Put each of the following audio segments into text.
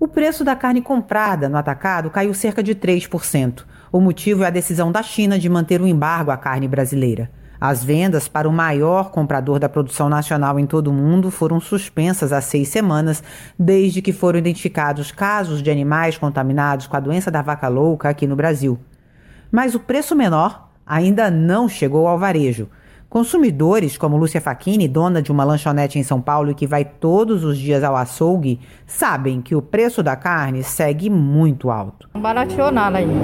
O preço da carne comprada no atacado caiu cerca de 3%. O motivo é a decisão da China de manter o embargo à carne brasileira. As vendas para o maior comprador da produção nacional em todo o mundo foram suspensas há 6 semanas, desde que foram identificados casos de animais contaminados com a doença da vaca louca aqui no Brasil. Mas o preço menor ainda não chegou ao varejo. Consumidores como Lúcia Facchini, dona de uma lanchonete em São Paulo e que vai todos os dias ao açougue, sabem que o preço da carne segue muito alto. Não barateou nada aí.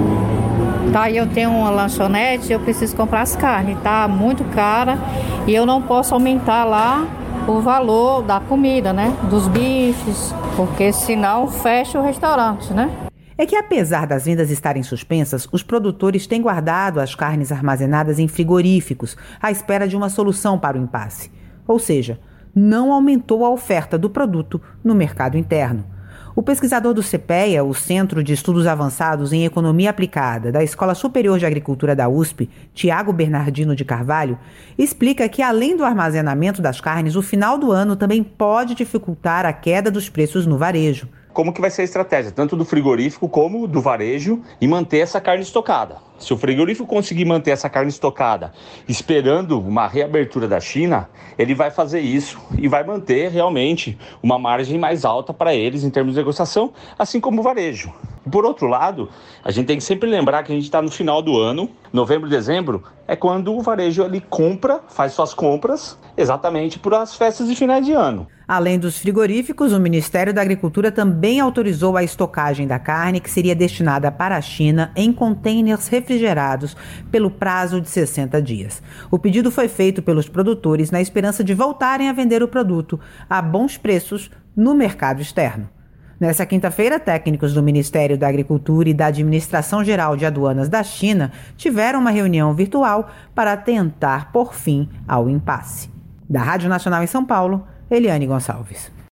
Tá, eu tenho uma lanchonete, eu preciso comprar as carnes, tá muito cara e eu não posso aumentar lá o valor da comida, né? Dos bifes, porque senão fecha o restaurante, né? É que apesar das vendas estarem suspensas, os produtores têm guardado as carnes armazenadas em frigoríficos, à espera de uma solução para o impasse. Ou seja, não aumentou a oferta do produto no mercado interno. O pesquisador do CPEA, o Centro de Estudos Avançados em Economia Aplicada, da Escola Superior de Agricultura da USP, Tiago Bernardino de Carvalho, explica que, além do armazenamento das carnes, o final do ano também pode dificultar a queda dos preços no varejo. Como que vai ser a estratégia, tanto do frigorífico como do varejo, e manter essa carne estocada? Se o frigorífico conseguir manter essa carne estocada, esperando uma reabertura da China, ele vai fazer isso e vai manter realmente uma margem mais alta para eles em termos de negociação, assim como o varejo. Por outro lado, a gente tem que sempre lembrar que a gente está no final do ano, novembro, dezembro, é quando o varejo ele faz suas compras exatamente para as festas de finais de ano. Além dos frigoríficos, o Ministério da Agricultura também autorizou a estocagem da carne que seria destinada para a China em contêineres refrigerados pelo prazo de 60 dias. O pedido foi feito pelos produtores na esperança de voltarem a vender o produto a bons preços no mercado externo. Nessa quinta-feira, técnicos do Ministério da Agricultura e da Administração Geral de Aduanas da China tiveram uma reunião virtual para tentar pôr fim ao impasse. Da Rádio Nacional em São Paulo, Eliane Gonçalves.